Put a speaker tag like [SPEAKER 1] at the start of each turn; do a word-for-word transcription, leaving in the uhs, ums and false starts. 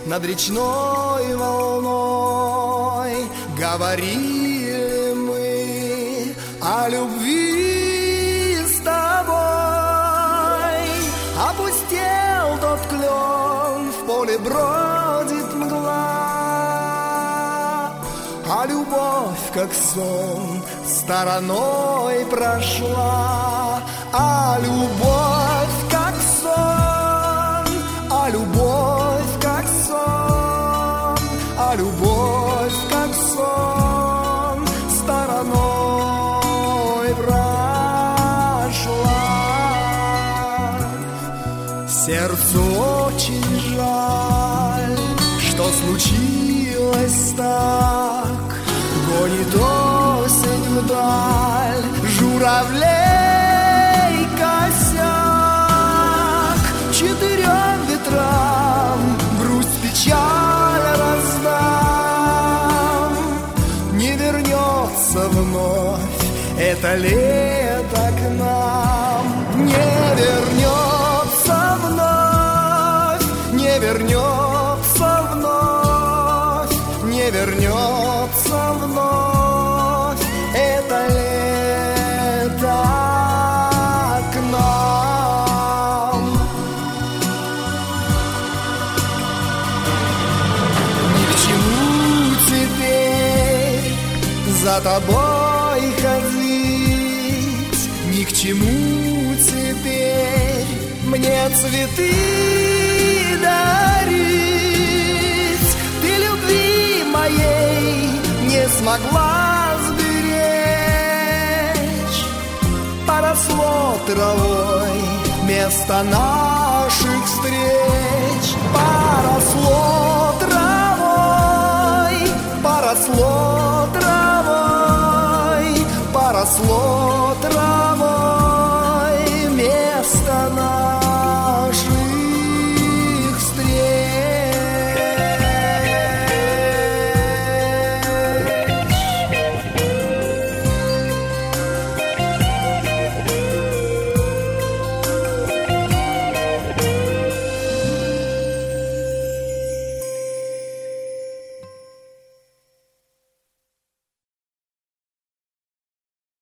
[SPEAKER 1] над речной волной. Говорили мы о любви с тобой. Опустел тот клен, в поле бродит мгла, а любовь, как сон, стороной прошла. А любовь, как сон, а любовь, как сон, а любовь, как сон, стороной прошла. Сердцу очень жаль, что случилось так. Гонит осень вдаль журавлей косяк. Четырем ветрам грусть, печаль раздам. Не вернется вновь это лето к нам. Не вернется вновь, не вернется вновь, не вернется вновь это лето к нам. Ни к чему теперь за тобой ходить, ни к чему теперь мне цветы дарить. Ты любви моей не смогла сберечь. Поросло травой место наших встреч. Поросло травой, поросло травой, поросло